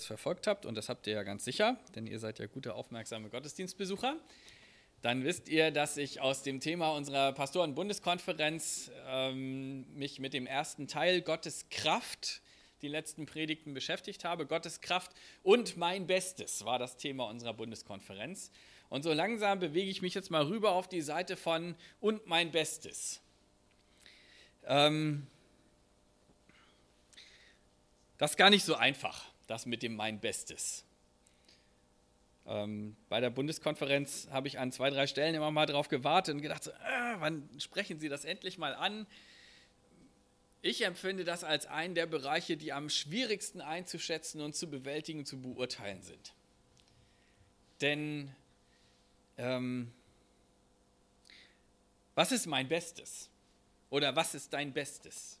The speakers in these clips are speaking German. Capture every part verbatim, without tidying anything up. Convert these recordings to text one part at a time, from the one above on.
verfolgt habt, und das habt ihr ja ganz sicher, denn ihr seid ja gute, aufmerksame Gottesdienstbesucher, dann wisst ihr, dass ich aus dem Thema unserer Pastoren-Bundeskonferenz ähm, mich mit dem ersten Teil Gottes Kraft, die letzten Predigten beschäftigt habe. Gottes Kraft und mein Bestes war das Thema unserer Bundeskonferenz. Und so langsam bewege ich mich jetzt mal rüber auf die Seite von und mein Bestes. Ähm, das ist gar nicht so einfach, das mit dem mein Bestes. Ähm, bei der Bundeskonferenz habe ich an zwei, drei Stellen immer mal drauf gewartet und gedacht, so, äh, wann sprechen Sie das endlich mal an? Ich empfinde das als einen der Bereiche, die am schwierigsten einzuschätzen und zu bewältigen, zu beurteilen sind. Denn ähm, was ist mein Bestes? Oder was ist dein Bestes?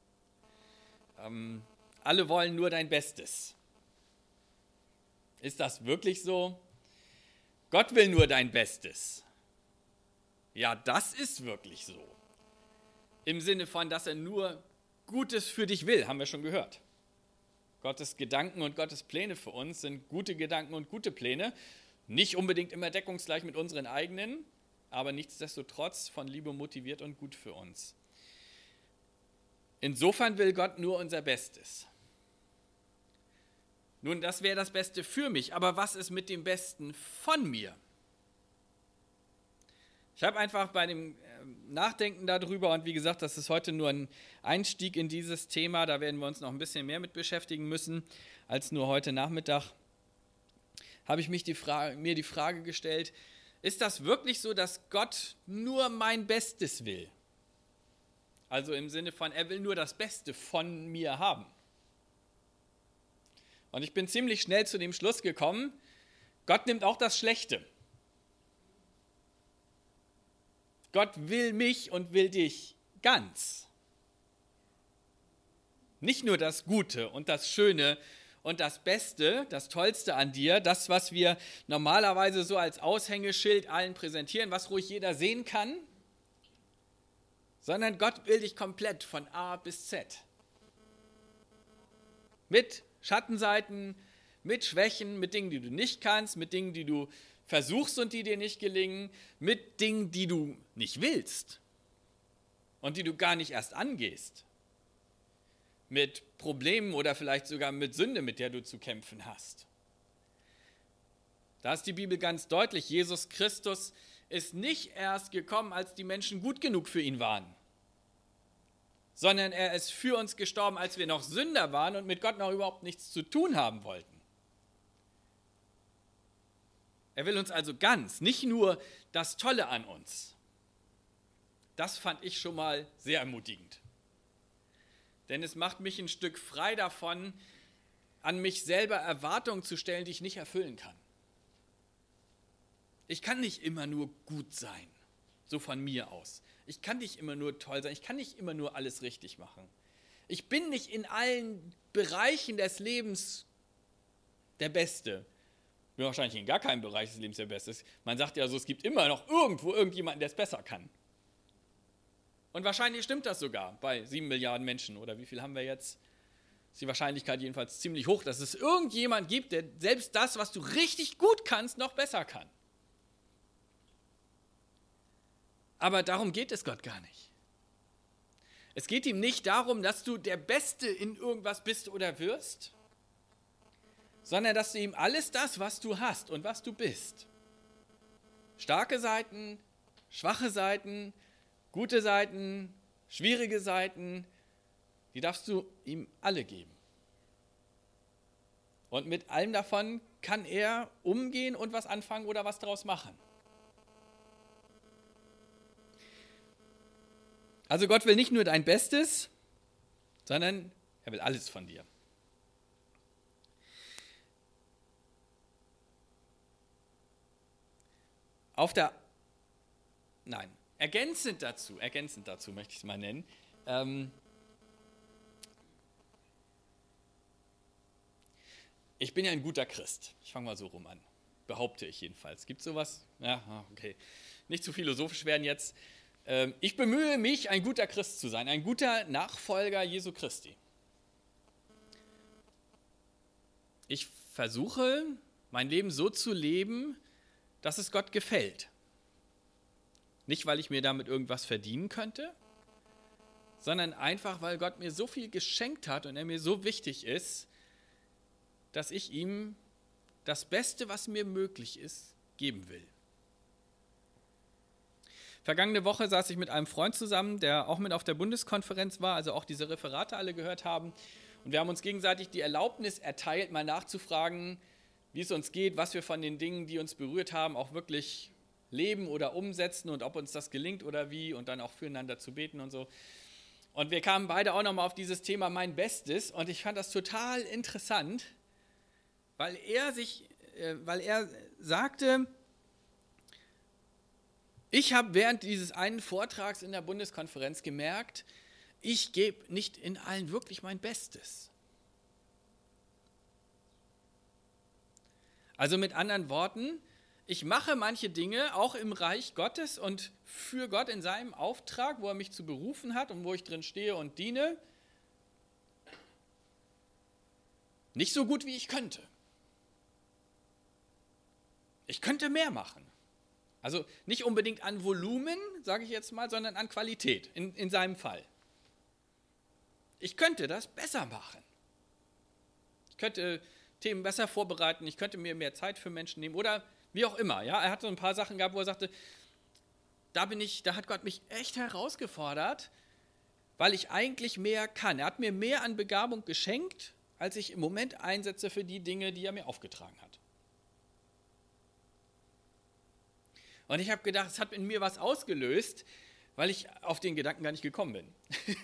Ähm, alle wollen nur dein Bestes. Ist das wirklich so? Gott will nur dein Bestes. Ja, das ist wirklich so. Im Sinne von, dass er nur Gutes für dich will, haben wir schon gehört. Gottes Gedanken und Gottes Pläne für uns sind gute Gedanken und gute Pläne. Nicht unbedingt immer deckungsgleich mit unseren eigenen, aber nichtsdestotrotz von Liebe motiviert und gut für uns. Insofern will Gott nur unser Bestes. Nun, das wäre das Beste für mich, aber was ist mit dem Besten von mir? Ich habe einfach bei dem Nachdenken darüber, und wie gesagt, das ist heute nur ein Einstieg in dieses Thema, da werden wir uns noch ein bisschen mehr mit beschäftigen müssen, als nur heute Nachmittag, habe ich mich die Frage, mir die Frage gestellt, ist das wirklich so, dass Gott nur mein Bestes will? Also im Sinne von, er will nur das Beste von mir haben. Und ich bin ziemlich schnell zu dem Schluss gekommen, Gott nimmt auch das Schlechte. Gott will mich und will dich ganz. Nicht nur das Gute und das Schöne und das Beste, das Tollste an dir, das, was wir normalerweise so als Aushängeschild allen präsentieren, was ruhig jeder sehen kann, sondern Gott will dich komplett von A bis Z. Mit Schattenseiten, mit Schwächen, mit Dingen, die du nicht kannst, mit Dingen, die du versuchst und die dir nicht gelingen, mit Dingen, die du nicht willst und die du gar nicht erst angehst, mit Problemen oder vielleicht sogar mit Sünde, mit der du zu kämpfen hast. Da ist die Bibel ganz deutlich, Jesus Christus ist nicht erst gekommen, als die Menschen gut genug für ihn waren, sondern er ist für uns gestorben, als wir noch Sünder waren und mit Gott noch überhaupt nichts zu tun haben wollten. Er will uns also ganz, nicht nur das Tolle an uns. Das fand ich schon mal sehr ermutigend. Denn es macht mich ein Stück frei davon, an mich selber Erwartungen zu stellen, die ich nicht erfüllen kann. Ich kann nicht immer nur gut sein, so von mir aus. Ich kann nicht immer nur toll sein, ich kann nicht immer nur alles richtig machen. Ich bin nicht in allen Bereichen des Lebens der Beste. Ich bin wahrscheinlich in gar keinem Bereich des Lebens der Beste. Man sagt ja so, es gibt immer noch irgendwo irgendjemanden, der es besser kann. Und wahrscheinlich stimmt das sogar bei sieben Milliarden Menschen. Oder wie viel haben wir jetzt? Ist die Wahrscheinlichkeit jedenfalls ziemlich hoch, dass es irgendjemand gibt, der selbst das, was du richtig gut kannst, noch besser kann. Aber darum geht es Gott gar nicht. Es geht ihm nicht darum, dass du der Beste in irgendwas bist oder wirst, sondern dass du ihm alles das, was du hast und was du bist, starke Seiten, schwache Seiten, gute Seiten, schwierige Seiten, die darfst du ihm alle geben. Und mit allem davon kann er umgehen und was anfangen oder was daraus machen. Also Gott will nicht nur dein Bestes, sondern er will alles von dir. Auf der, nein, ergänzend dazu, ergänzend dazu möchte ich es mal nennen, ähm, ich bin ja ein guter Christ. Ich fange mal so rum an, behaupte ich jedenfalls. Gibt es sowas? Ja, okay. Nicht zu philosophisch werden jetzt. Ähm, ich bemühe mich, ein guter Christ zu sein, ein guter Nachfolger Jesu Christi. ich versuche, mein Leben so zu leben, dass es Gott gefällt. Nicht, weil ich mir damit irgendwas verdienen könnte, sondern einfach, weil Gott mir so viel geschenkt hat und er mir so wichtig ist, dass ich ihm das Beste, was mir möglich ist, geben will. Vergangene Woche saß ich mit einem Freund zusammen, der auch mit auf der Bundeskonferenz war, also auch diese Referate alle gehört haben. Und wir haben uns gegenseitig die Erlaubnis erteilt, mal nachzufragen, wie es uns geht, was wir von den Dingen, die uns berührt haben, auch wirklich leben oder umsetzen und ob uns das gelingt oder wie und dann auch füreinander zu beten und so. Und wir kamen beide auch nochmal auf dieses Thema mein Bestes und ich fand das total interessant, weil er sich, äh, weil er sagte, ich habe während dieses einen Vortrags in der Bundeskonferenz gemerkt, ich gebe nicht in allen wirklich mein Bestes. Also mit anderen Worten, ich mache manche Dinge auch im Reich Gottes und für Gott in seinem Auftrag, wo er mich zu berufen hat und wo ich drin stehe und diene, nicht so gut, wie ich könnte. Ich könnte mehr machen. Also nicht unbedingt an Volumen, sage ich jetzt mal, sondern an Qualität, in, in seinem Fall. Ich könnte das besser machen. Ich könnte Themen besser vorbereiten, ich könnte mir mehr Zeit für Menschen nehmen oder wie auch immer. Ja? Er hat so ein paar Sachen gehabt, wo er sagte, da bin ich, da hat Gott mich echt herausgefordert, weil ich eigentlich mehr kann. Er hat mir mehr an Begabung geschenkt, als ich im Moment einsetze für die Dinge, die er mir aufgetragen hat. Und ich habe gedacht, es hat in mir was ausgelöst, weil ich auf den Gedanken gar nicht gekommen bin.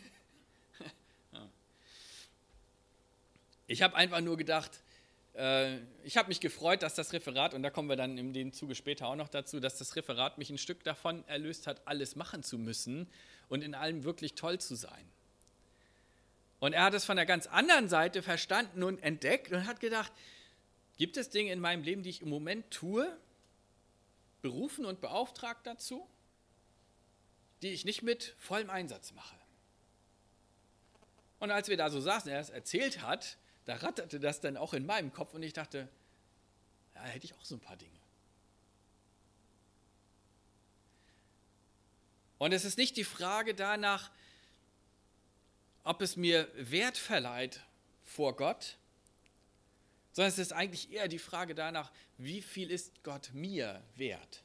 Ich habe einfach nur gedacht, äh, ich habe mich gefreut, dass das Referat, und da kommen wir dann in dem Zuge später auch noch dazu, dass das Referat mich ein Stück davon erlöst hat, alles machen zu müssen und in allem wirklich toll zu sein. Und er hat es von der ganz anderen Seite verstanden und entdeckt und hat gedacht, gibt es Dinge in meinem Leben, die ich im Moment tue, berufen und beauftragt dazu, die ich nicht mit vollem Einsatz mache. Und als wir da so saßen, er es erzählt hat, da ratterte das dann auch in meinem Kopf und ich dachte, ja, da hätte ich auch so ein paar Dinge. Und es ist nicht die Frage danach, ob es mir Wert verleiht vor Gott, sondern es ist eigentlich eher die Frage danach, wie viel ist Gott mir wert?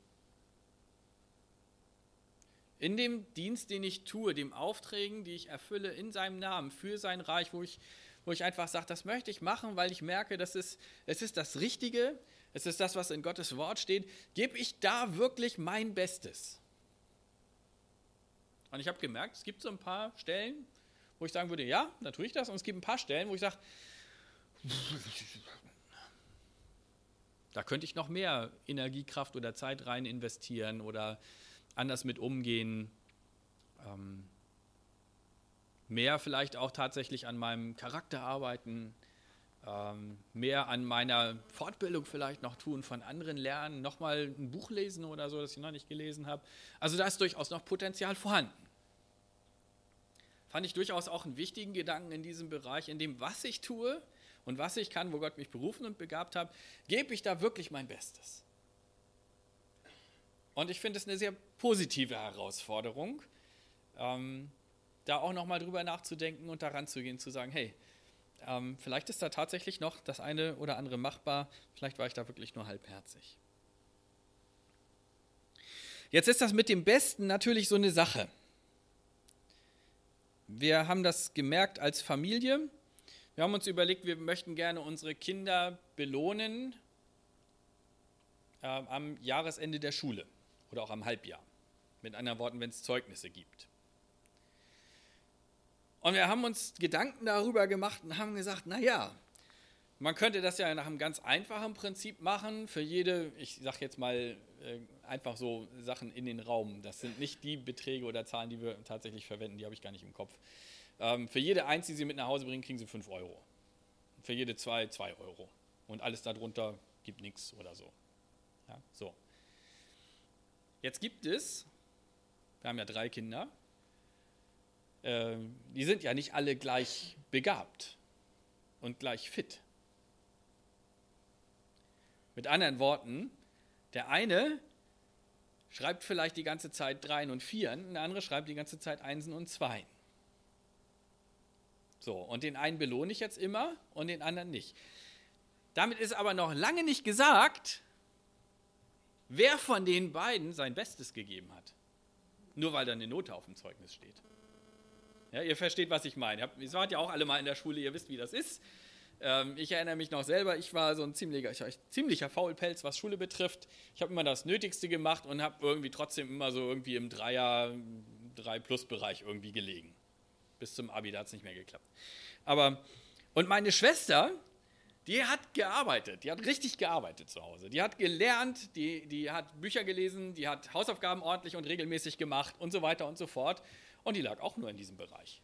In dem Dienst, den ich tue, dem Aufträgen, die ich erfülle in seinem Namen, für sein Reich, wo ich, wo ich einfach sage, das möchte ich machen, weil ich merke, das ist, es ist das Richtige, es ist das, was in Gottes Wort steht, gebe ich da wirklich mein Bestes. Und ich habe gemerkt, es gibt so ein paar Stellen, wo ich sagen würde, ja, da tue ich das, und es gibt ein paar Stellen, wo ich sage, da könnte ich noch mehr Energiekraft oder Zeit rein investieren oder anders mit umgehen, ähm, mehr vielleicht auch tatsächlich an meinem Charakter arbeiten, ähm, mehr an meiner Fortbildung vielleicht noch tun, von anderen lernen, nochmal ein Buch lesen oder so, das ich noch nicht gelesen habe. Also da ist durchaus noch Potenzial vorhanden. Fand ich durchaus auch einen wichtigen Gedanken in diesem Bereich, in dem, was ich tue und was ich kann, wo Gott mich berufen und begabt hat, gebe ich da wirklich mein Bestes. Und ich finde es eine sehr positive Herausforderung, ähm, da auch nochmal drüber nachzudenken und daran zu gehen, zu sagen, hey, ähm, vielleicht ist da tatsächlich noch das eine oder andere machbar, vielleicht war ich da wirklich nur halbherzig. Jetzt ist das mit dem Besten natürlich so eine Sache. Wir haben das gemerkt als Familie. Wir haben uns überlegt, wir möchten gerne unsere Kinder belohnen äh, am Jahresende der Schule oder auch am Halbjahr. Mit anderen Worten, wenn es Zeugnisse gibt. Und wir haben uns Gedanken darüber gemacht und haben gesagt, naja, man könnte das ja nach einem ganz einfachen Prinzip machen. Für jede, ich sage jetzt mal äh, einfach so Sachen in den Raum. Das sind nicht die Beträge oder Zahlen, die wir tatsächlich verwenden, die habe ich gar nicht im Kopf. Ähm, für jede Eins, die Sie mit nach Hause bringen, kriegen Sie fünf Euro. Für jede zwei, zwei Euro. Und alles darunter gibt nichts oder so. Ja, so. Jetzt gibt es, wir haben ja drei Kinder, äh, die sind ja nicht alle gleich begabt und gleich fit. Mit anderen Worten, der eine schreibt vielleicht die ganze Zeit Dreien und Vieren, und der andere schreibt die ganze Zeit Einsen und Zweien. So, und den einen belohne ich jetzt immer und den anderen nicht. Damit ist aber noch lange nicht gesagt, wer von den beiden sein Bestes gegeben hat. Nur weil da eine Note auf dem Zeugnis steht. Ja, ihr versteht, was ich meine. Ihr wart ja auch alle mal in der Schule, ihr wisst, wie das ist. Ähm, ich erinnere mich noch selber, ich war so ein ziemlicher, ziemlicher Faulpelz, was Schule betrifft. Ich habe immer das Nötigste gemacht und habe irgendwie trotzdem immer so irgendwie im Dreier, Drei-Plus-Bereich irgendwie gelegen. Bis zum Abi, da hat es nicht mehr geklappt. Aber, und meine Schwester, die hat gearbeitet, die hat richtig gearbeitet zu Hause. Die hat gelernt, die, die hat Bücher gelesen, die hat Hausaufgaben ordentlich und regelmäßig gemacht und so weiter und so fort. Und die lag auch nur in diesem Bereich.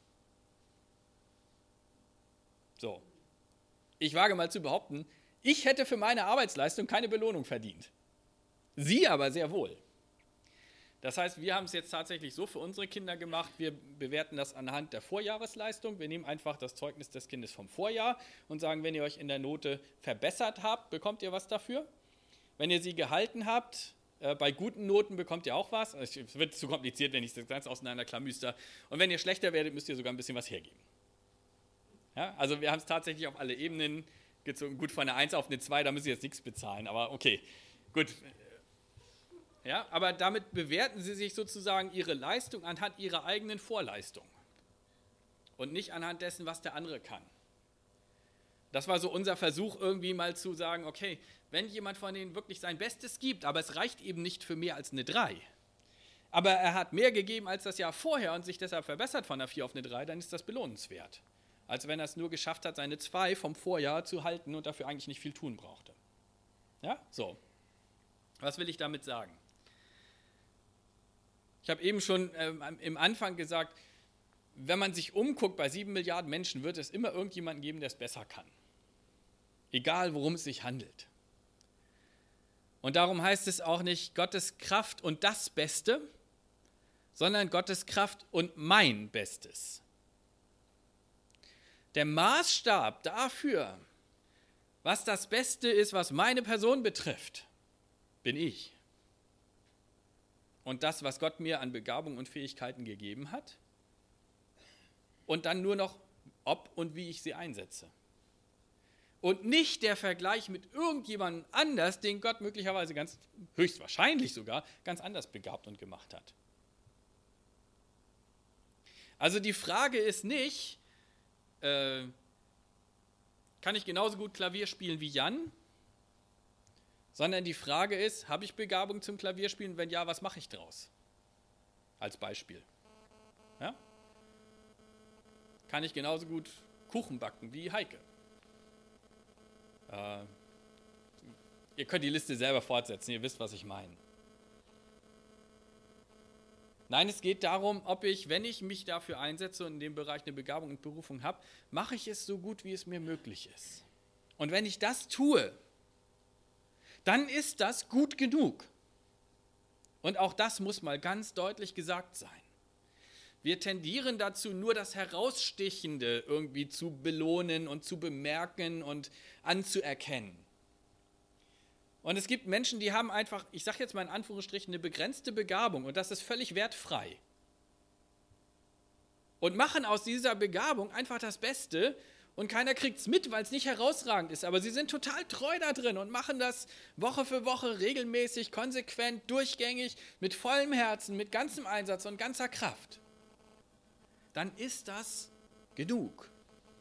So. Ich wage mal zu behaupten, ich hätte für meine Arbeitsleistung keine Belohnung verdient. Sie aber sehr wohl. Das heißt, wir haben es jetzt tatsächlich so für unsere Kinder gemacht, wir bewerten das anhand der Vorjahresleistung. Wir nehmen einfach das Zeugnis des Kindes vom Vorjahr und sagen, wenn ihr euch in der Note verbessert habt, bekommt ihr was dafür. Wenn ihr sie gehalten habt, äh, bei guten Noten bekommt ihr auch was. Es wird zu kompliziert, wenn ich das ganz auseinanderklamüster. Und wenn ihr schlechter werdet, müsst ihr sogar ein bisschen was hergeben. Ja, also wir haben es tatsächlich auf alle Ebenen gezogen. Gut, von einer eins auf eine zwei, da müsst ihr jetzt nichts bezahlen, aber okay, gut. Ja, aber damit bewerten sie sich sozusagen ihre Leistung anhand ihrer eigenen Vorleistung und nicht anhand dessen, was der andere kann. Das war so unser Versuch, irgendwie mal zu sagen, okay, wenn jemand von denen wirklich sein Bestes gibt, aber es reicht eben nicht für mehr als eine drei, aber er hat mehr gegeben als das Jahr vorher und sich deshalb verbessert von einer vier auf eine drei, dann ist das belohnenswert. Als wenn er es nur geschafft hat, seine zwei vom Vorjahr zu halten und dafür eigentlich nicht viel tun brauchte. Ja, so. Was will ich damit sagen? Ich habe eben schon ähm, im Anfang gesagt, wenn man sich umguckt, bei sieben Milliarden Menschen wird es immer irgendjemanden geben, der es besser kann. Egal, worum es sich handelt. Und darum heißt es auch nicht Gottes Kraft und das Beste, sondern Gottes Kraft und mein Bestes. Der Maßstab dafür, was das Beste ist, was meine Person betrifft, bin ich. Und das, was Gott mir an Begabung und Fähigkeiten gegeben hat. Und dann nur noch, ob und wie ich sie einsetze. Und nicht der Vergleich mit irgendjemandem anders, den Gott möglicherweise ganz, höchstwahrscheinlich sogar, ganz anders begabt und gemacht hat. Also die Frage ist nicht, äh, kann ich genauso gut Klavier spielen wie Jan? Sondern die Frage ist, habe ich Begabung zum Klavierspielen? Wenn ja, was mache ich draus? Als Beispiel. Ja? Kann ich genauso gut Kuchen backen wie Heike? Äh, ihr könnt die Liste selber fortsetzen, ihr wisst, was ich meine. Nein, es geht darum, ob ich, wenn ich mich dafür einsetze und in dem Bereich eine Begabung und Berufung habe, mache ich es so gut, wie es mir möglich ist. Und wenn ich das tue, dann ist das gut genug. Und auch das muss mal ganz deutlich gesagt sein. Wir tendieren dazu, nur das Herausstechende irgendwie zu belohnen und zu bemerken und anzuerkennen. Und es gibt Menschen, die haben einfach, ich sage jetzt mal in Anführungsstrichen, eine begrenzte Begabung und das ist völlig wertfrei. Und machen aus dieser Begabung einfach das Beste und keiner kriegt es mit, weil es nicht herausragend ist. Aber sie sind total treu da drin und machen das Woche für Woche regelmäßig, konsequent, durchgängig, mit vollem Herzen, mit ganzem Einsatz und ganzer Kraft. Dann ist das genug.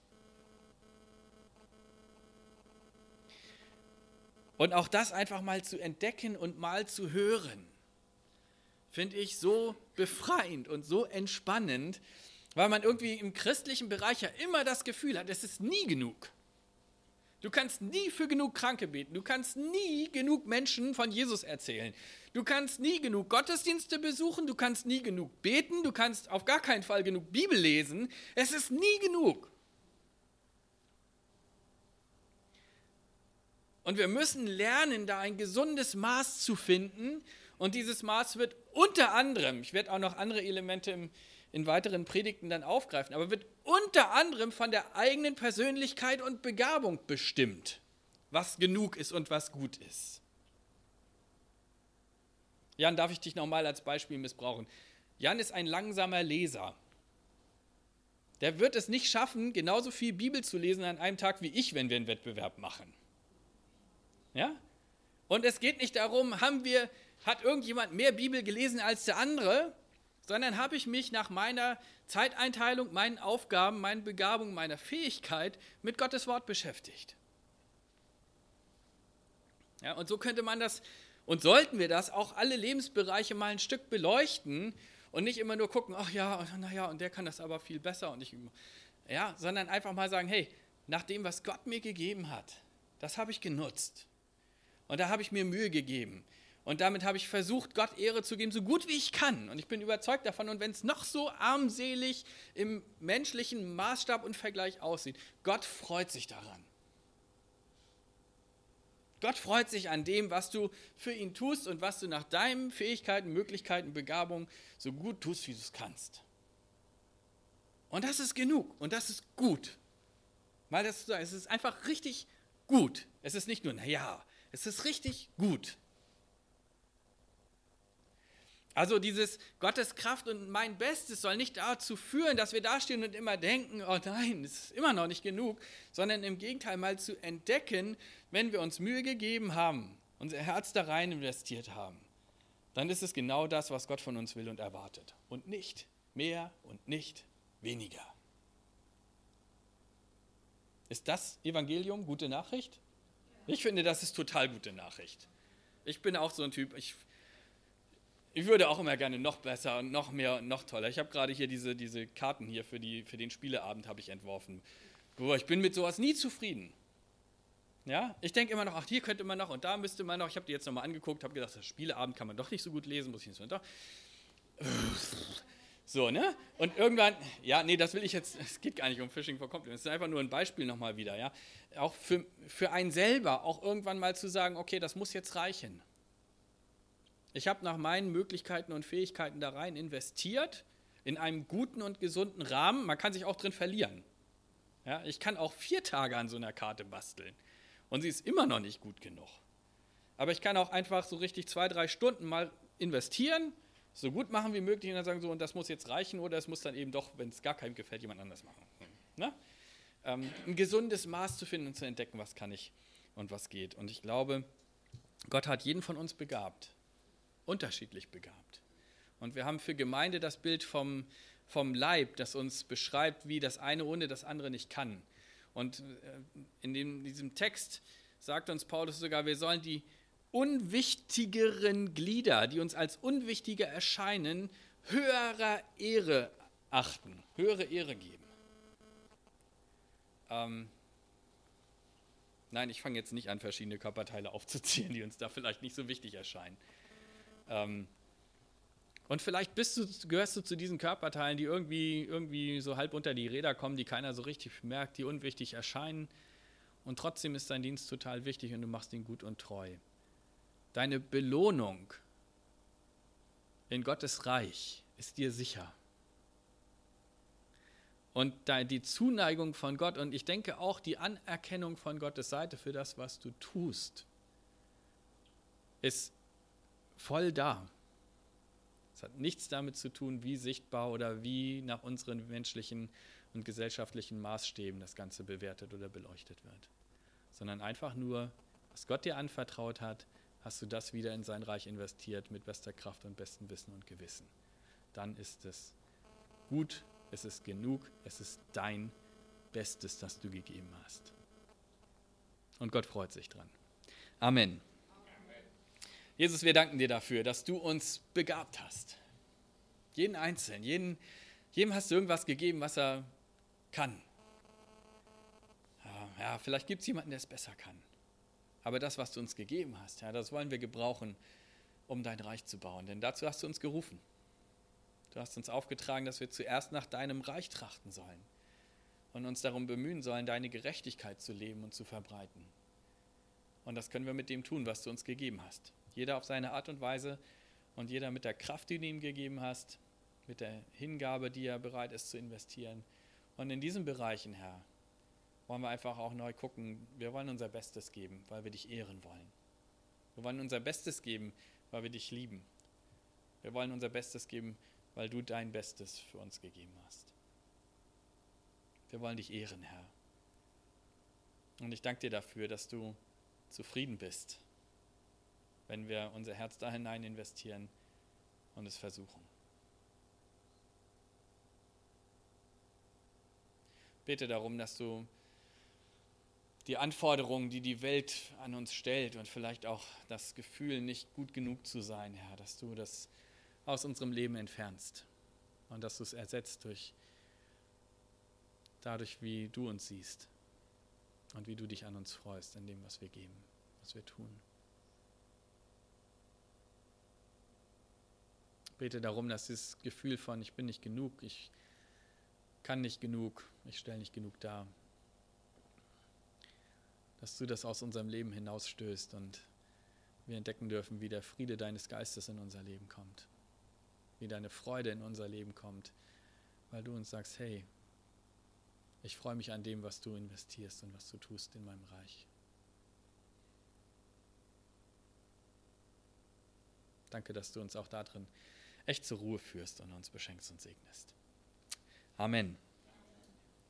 Und auch das einfach mal zu entdecken und mal zu hören, finde ich so befreiend und so entspannend, weil man irgendwie im christlichen Bereich ja immer das Gefühl hat, es ist nie genug. Du kannst nie für genug Kranke beten, du kannst nie genug Menschen von Jesus erzählen, du kannst nie genug Gottesdienste besuchen, du kannst nie genug beten, du kannst auf gar keinen Fall genug Bibel lesen, es ist nie genug. Und wir müssen lernen, da ein gesundes Maß zu finden und dieses Maß wird unter anderem, ich werde auch noch andere Elemente im in weiteren Predigten dann aufgreifen, aber wird unter anderem von der eigenen Persönlichkeit und Begabung bestimmt was genug ist und was gut ist. Jan, darf ich dich nochmal als Beispiel missbrauchen? Jan ist ein langsamer Leser. Der wird es nicht schaffen, genauso viel Bibel zu lesen an einem Tag wie ich, wenn wir einen Wettbewerb machen. Ja? Und es geht nicht darum, haben wir, hat irgendjemand mehr Bibel gelesen als der andere, sondern habe ich mich nach meiner Zeiteinteilung, meinen Aufgaben, meinen Begabungen, meiner Fähigkeit mit Gottes Wort beschäftigt. Ja, und so könnte man das, und sollten wir das, auch alle Lebensbereiche mal ein Stück beleuchten und nicht immer nur gucken, ach ja, naja, und der kann das aber viel besser und ich, ja, sondern einfach mal sagen, hey, nach dem, was Gott mir gegeben hat, das habe ich genutzt. Und da habe ich mir Mühe gegeben. Und damit habe ich versucht, Gott Ehre zu geben, so gut wie ich kann. Und ich bin überzeugt davon, und wenn es noch so armselig im menschlichen Maßstab und Vergleich aussieht, Gott freut sich daran. Gott freut sich an dem, was du für ihn tust und was du nach deinen Fähigkeiten, Möglichkeiten, Begabungen so gut tust, wie du es kannst. Und das ist genug und das ist gut. Weil das, es ist einfach richtig gut. Es ist nicht nur, naja, es ist richtig gut. Also dieses Gottes Kraft und mein Bestes soll nicht dazu führen, dass wir dastehen und immer denken, oh nein, es ist immer noch nicht genug, sondern im Gegenteil mal zu entdecken, wenn wir uns Mühe gegeben haben, unser Herz da rein investiert haben, dann ist es genau das, was Gott von uns will und erwartet. Und nicht mehr und nicht weniger. Ist das Evangelium gute Nachricht? Ich finde, das ist total gute Nachricht. Ich bin auch so ein Typ, ich Ich würde auch immer gerne noch besser und noch mehr und noch toller. Ich habe gerade hier diese, diese Karten hier für, die, für den Spieleabend habe ich entworfen. Boah, ich bin mit sowas nie zufrieden. Ja? Ich denke immer noch, ach, hier könnte man noch und da müsste man noch. Ich habe die jetzt nochmal angeguckt, habe gedacht, das Spieleabend kann man doch nicht so gut lesen, muss ich nicht so. Doch. So, ne? Und irgendwann, ja, nee, das will ich jetzt, es geht gar nicht um Fishing for Compliments, das ist einfach nur ein Beispiel nochmal wieder, ja. Auch für, für einen selber, auch irgendwann mal zu sagen, okay, das muss jetzt reichen. Ich habe nach meinen Möglichkeiten und Fähigkeiten da rein investiert, in einem guten und gesunden Rahmen. Man kann sich auch drin verlieren. Ja, ich kann auch vier Tage an so einer Karte basteln und sie ist immer noch nicht gut genug. Aber ich kann auch einfach so richtig zwei, drei Stunden mal investieren, so gut machen wie möglich und dann sagen so, und das muss jetzt reichen oder es muss dann eben doch, wenn es gar keinem gefällt, jemand anders machen. Ne? Ähm, ein gesundes Maß zu finden und zu entdecken, was kann ich und was geht. Und ich glaube, Gott hat jeden von uns begabt. Unterschiedlich begabt. Und wir haben für Gemeinde das Bild vom, vom Leib, das uns beschreibt, wie das eine ohne das andere nicht kann. Und in dem, diesem Text sagt uns Paulus sogar, wir sollen die unwichtigeren Glieder, die uns als unwichtiger erscheinen, höherer Ehre achten, höhere Ehre geben. Ähm, nein, ich fange jetzt nicht an, verschiedene Körperteile aufzuzählen, die uns da vielleicht nicht so wichtig erscheinen. Und vielleicht bist du, gehörst du zu diesen Körperteilen, die irgendwie, irgendwie so halb unter die Räder kommen, die keiner so richtig merkt, die unwichtig erscheinen. Und trotzdem ist dein Dienst total wichtig und du machst ihn gut und treu. Deine Belohnung in Gottes Reich ist dir sicher. Und die Zuneigung von Gott und ich denke auch die Anerkennung von Gottes Seite für das, was du tust, ist voll da. Es hat nichts damit zu tun, wie sichtbar oder wie nach unseren menschlichen und gesellschaftlichen Maßstäben das Ganze bewertet oder beleuchtet wird. Sondern einfach nur, was Gott dir anvertraut hat, hast du das wieder in sein Reich investiert mit bester Kraft und bestem Wissen und Gewissen. Dann ist es gut, es ist genug, es ist dein Bestes, das du gegeben hast. Und Gott freut sich dran. Amen. Jesus, wir danken dir dafür, dass du uns begabt hast. Jeden Einzelnen, jeden, jedem hast du irgendwas gegeben, was er kann. Ja, ja, vielleicht gibt es jemanden, der es besser kann. Aber das, was du uns gegeben hast, ja, das wollen wir gebrauchen, um dein Reich zu bauen. Denn dazu hast du uns gerufen. Du hast uns aufgetragen, dass wir zuerst nach deinem Reich trachten sollen und uns darum bemühen sollen, deine Gerechtigkeit zu leben und zu verbreiten. Und das können wir mit dem tun, was du uns gegeben hast. Jeder auf seine Art und Weise und jeder mit der Kraft, die du ihm gegeben hast, mit der Hingabe, die er bereit ist zu investieren. Und in diesen Bereichen, Herr, wollen wir einfach auch neu gucken. Wir wollen unser Bestes geben, weil wir dich ehren wollen. Wir wollen unser Bestes geben, weil wir dich lieben. Wir wollen unser Bestes geben, weil du dein Bestes für uns gegeben hast. Wir wollen dich ehren, Herr. Und ich danke dir dafür, dass du zufrieden bist, wenn wir unser Herz da hinein investieren und es versuchen. Bete darum, dass du die Anforderungen, die die Welt an uns stellt und vielleicht auch das Gefühl, nicht gut genug zu sein, Herr, dass du das aus unserem Leben entfernst und dass du es ersetzt durch dadurch, wie du uns siehst und wie du dich an uns freust in dem, was wir geben, was wir tun. Bete darum, dass dieses Gefühl von ich bin nicht genug, ich kann nicht genug, ich stelle nicht genug dar, dass du das aus unserem Leben hinausstößt und wir entdecken dürfen, wie der Friede deines Geistes in unser Leben kommt, wie deine Freude in unser Leben kommt, weil du uns sagst, hey, ich freue mich an dem, was du investierst und was du tust in meinem Reich. Danke, dass du uns auch darin echt zur Ruhe führst und uns beschenkst und segnest. Amen.